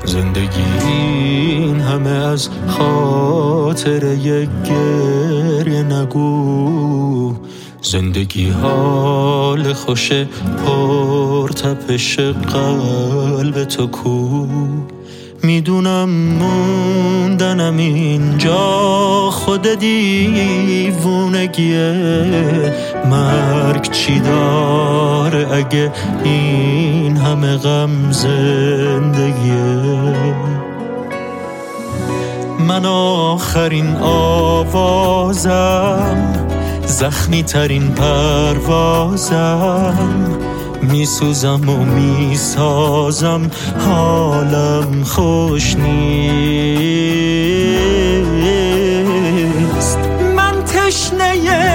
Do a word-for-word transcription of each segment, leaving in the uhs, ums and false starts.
زندگی این همه از خاطر یک گریه نگو. زندگی حال خوش پرتپش قلب تو کو. میدونم موندنم اینجا خود دیوونگیه. مرگ چی داره اگه این همه غم زندگیه؟ من آخرین آوازم، زخمی ترین پروازم، میسوزم و میسازم، حالم خوش نیست. من تشنه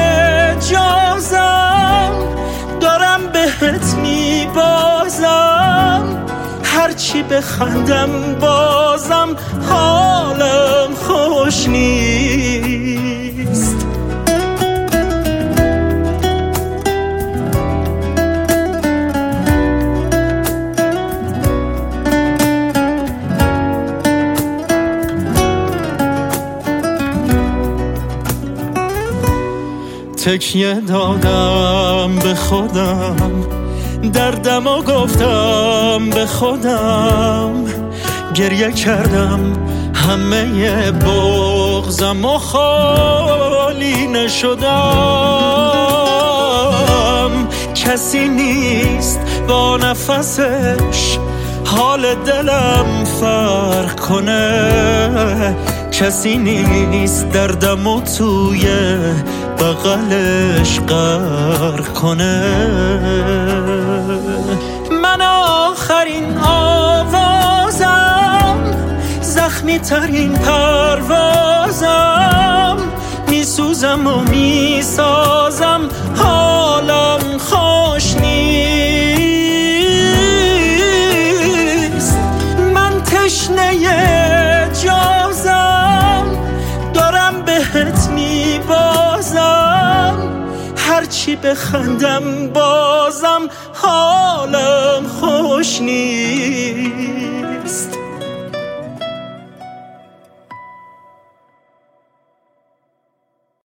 جازم، دارم بهت میبازم، هرچی بخندم بازم حالم خوش نیست. تکیه دادم به خودم، دردم و گفتم به خودم، گریه کردم همه بغضم و خالی نشدم. کسی نیست با نفسش حال دلم فرق کنه، کسی نیست دردم و توی بغلش غرق کنه. من آخرین آوازم، زخمی ترین پروازم، میسوزم و میسازم حالم خوش نیست. من تشنه جازم، دارم بهت میبازم، هرچی بخندم بازم حالم خوش نیست.